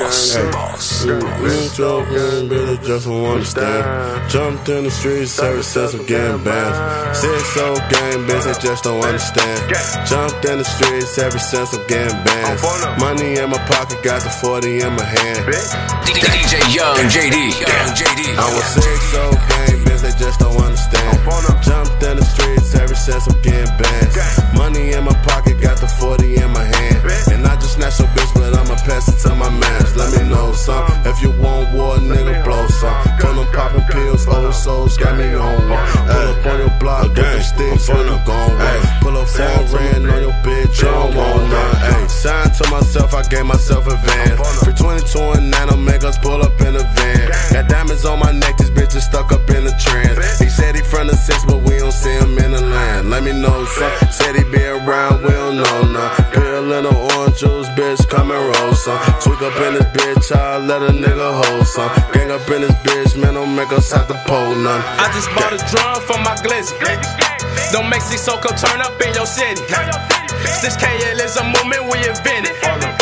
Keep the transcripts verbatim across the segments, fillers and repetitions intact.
boss, Hey, boss, you boss. joking, bitch, I just don't understand. Jumped in the streets ever since I'm getting banned. Six old game, bitch, they just don't understand. Jumped in the streets ever since I'm getting banned. Money in my pocket, got the forty in my hand. D J Young J D, Young J D. I'm a six old game, bitch, they just don't understand. Jumped in the streets ever since I'm getting banned. Money in my pocket, got the forty in my hand. And I just snatched your bitch, but I'ma pass it to my mans. Let me know some. If you want war, nigga, blow some. Pull them popping pills, old souls got me on one. Pull up on your block, with them sticks, when you gon' run. Pull up phone, ran on your bitch, you don't want none. Ayy, signed to myself, I gave myself advance. For twenty-two and nine, I'll make us pull up in a van. Got diamonds on my neck, this bitch is stuck up in the trance. He said he from the six, but we don't see him in the land. Let me know some. Said he be around, we don't know none. Pill in the orange juice, bitch, come and roll some. Tweak up in this bitch, I'll let a nigga hold some. Gang up in this bitch, man, don't make us have to pull none. I just bought a drum for my glizzy. Don't make Sissoko turn up in your city. This K L is a movement we invented.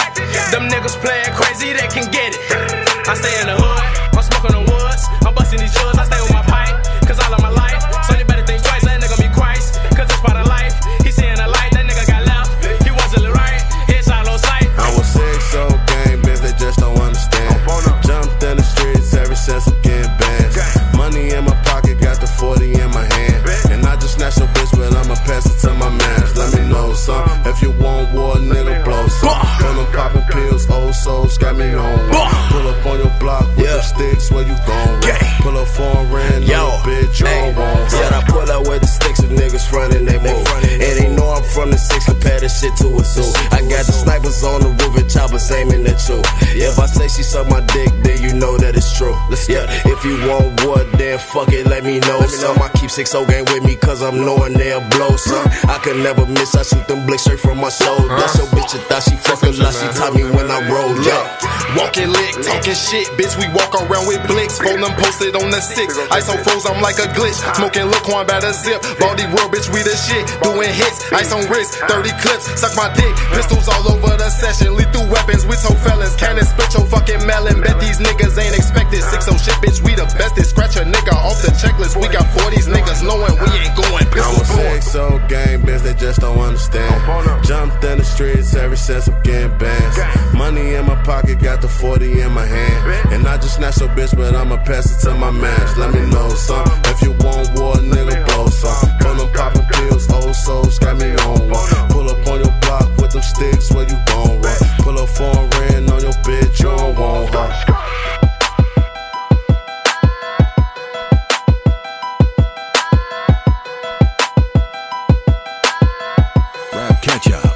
Them niggas playing crazy, they can get it. I stay in the hood, I'm smoking the woods, I'm busting these jewels, I stay with my pipe, cause I love my life. So you better think twice, that nigga be Christ, cause it's part of life. He seeing the light, that nigga got left, he wasn't right, it's all on sight. I was six old game, bitch, they just don't understand. Jumped in the streets ever since I'm getting banned. Money in my pocket, got the forty in my hand. And I just snatched your bitch, but I'ma pass it to my mans. Let me know some. If you want war, nigga, blow some. Pull them popping pills, old souls got me on one. Pull up on your block with the sticks, where you gon' run. Pull up phone, ran on your bitch, you don't want. Said I pull up with the sticks with niggas frontin', they move. And they know I'm from the six, compare this shit to a zoo. I got the snipers on the roof and choppers aiming at you. If I say she suck my dick, then you know that it's true. Yeah, if you want war, then fuck it, let me know some. I keep six oh gang with me, cause I'm knowing they'll blow some. I can never miss, I shoot them blicks straight from my shoulder. That's your bitch, I thought she fuck a lot, she taught me when I rolled up. Walking lick, talking shit, bitch, we walk around with blicks. Phone them posted on the six. Ice on foes, I'm like a glitch. Smoking Laquan by the zip. Baldy world, bitch, we the shit. Doing hits, ice on wrist, thirty clips. Suck my dick, pistols all over the session. Lethal weapons with so fellas. Cannon spit your fucking melon. Bet these niggas ain't expected. Six oh shit, bitch, we the bestest. Scratch a nigga off the checklist. We got forties niggas knowing we ain't going. Pistol I'm a six old game, bitch, they just don't understand. Jumped in the streets ever since I'm getting banned. Money in my pocket, got the forty in my hand. And I just snatched your bitch, but I'ma pass it to my mans. Let me know some. If you want war, nigga, blow some. Pull them popping pills, old souls got me on one. Pull up on your block with them sticks, where you gon' run. Pull up phone, ran on your bitch, you don't want her. Rap catch ya.